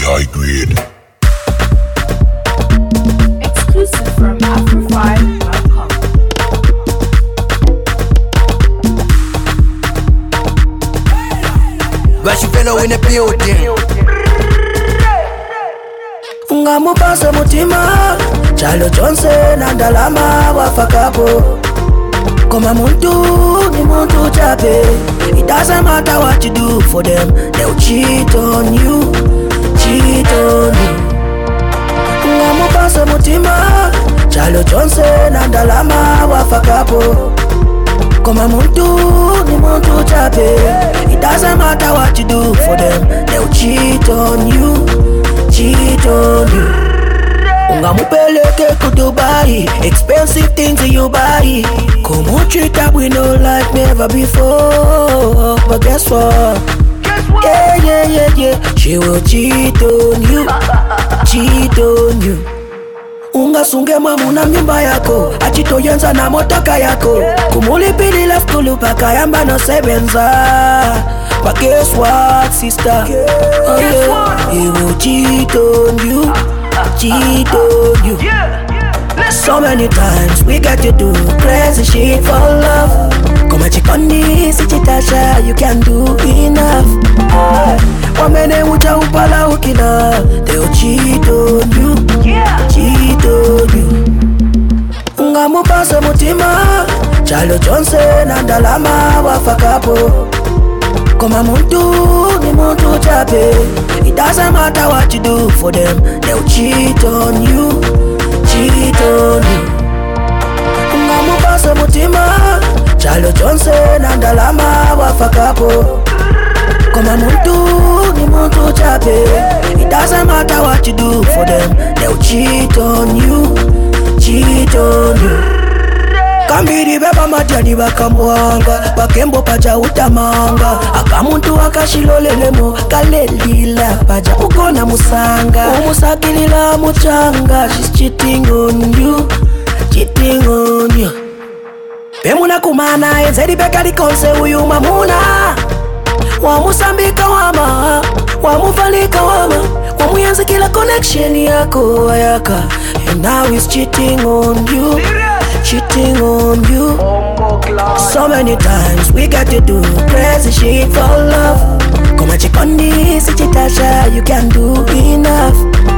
high grade. Exclusive from Afro5.com. Rush fellow in the building. Ungamupasa mutima Chalo Johnson na ndalama wafakapo Koma muntu ni muntu chape. It doesn't matter what you do for them, they'll cheat on you. Cheat on you. Ungamupasa mutima Chalo Johnson na ndalama wafakapo Koma muntu ni muntu chape. It doesn't matter what you do for them, they'll cheat on you. Cheat on you. Ungamupeleke ku Dubai, expensive things you buy. Come on, treat up we know like never before. But guess what? Yeah. She will cheat on you. Cheat on you. Ungasunge mamuna mnyumba yako, achitoyenza na motoka yako. Kumulipili left kulupaka yamba no sebenza. But guess what, sister? Oh yeah, he will cheat on you. Cheat on you. So many times we got to do crazy shit for love. Come on, chikoni, si chitasha, you can't do enough. Wamene uja upala ukina, they'll cheat on you. Cheat on you. Ungamupasa mutima Chalo Johnson na ndalama wafakapo Koma muntu ni muntu chape. It doesn't matter what you do for them, they'll cheat on you. Cheat on you. Ungamupasa mutima Chalo Johnson na ndalama wafakapo Koma muntu ni muntu chape. It doesn't matter what you do for them, they'll cheat on you. Cheat on you. Kambiri beba matiani bakamwanga, bakembo paja utamanga. Akamuntu akashilolelemo, kalelila paja ukona musanga. Umusakilila muchanga, she's cheating on you. Cheating on you. Pemuna kumana, enzeri bekali konse uyu mamuna. Wamusambika wama, wamufalika wama. Wamuyanza kila connection yako ayaka. And now he's cheating on you. Cheating on you. So many times we got to do crazy shit for love. Come on, chikoni, si chitasha, you can't do enough.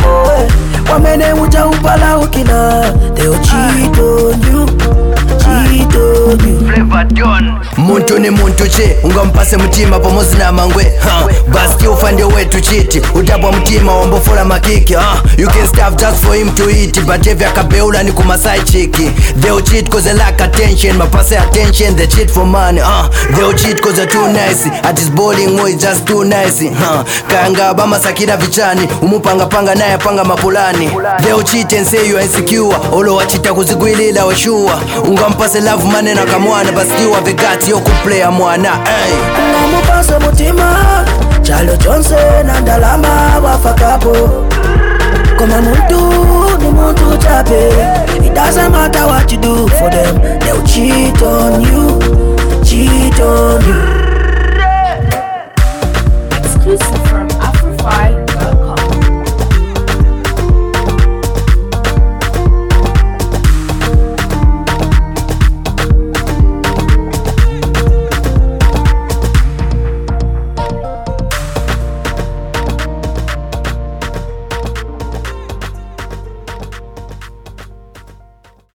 Wamene uja upala ukina, they'll cheat on you. Cheat on you. Muntu ni muntu che, ungampase mutima pomozi na mangwe. Basti ufande wetu chiti, utabwa mutima wambofola makiki. You can starve just for him to eat, but if yakabeula ni kumasai chiki. They'll cheat cause they lack attention, mapase attention, they cheat for money. They'll cheat cause they're too nice, at his bowling way just too nice. Kanga bama sakina vichani, umupanga panga naye panga mapulani. They'll cheat and say you are insecure, olo wachita kuziguilila washua. Ungampase love money na kamwana, basti wa vegati yo kuplaya mwana. Ungamupasa mutima Chalo Johnson na ndalama wafakapo Koma muntu ni muntu chape. It doesn't matter what you do for them, they'll cheat on you. Cheat on you. Exclusive from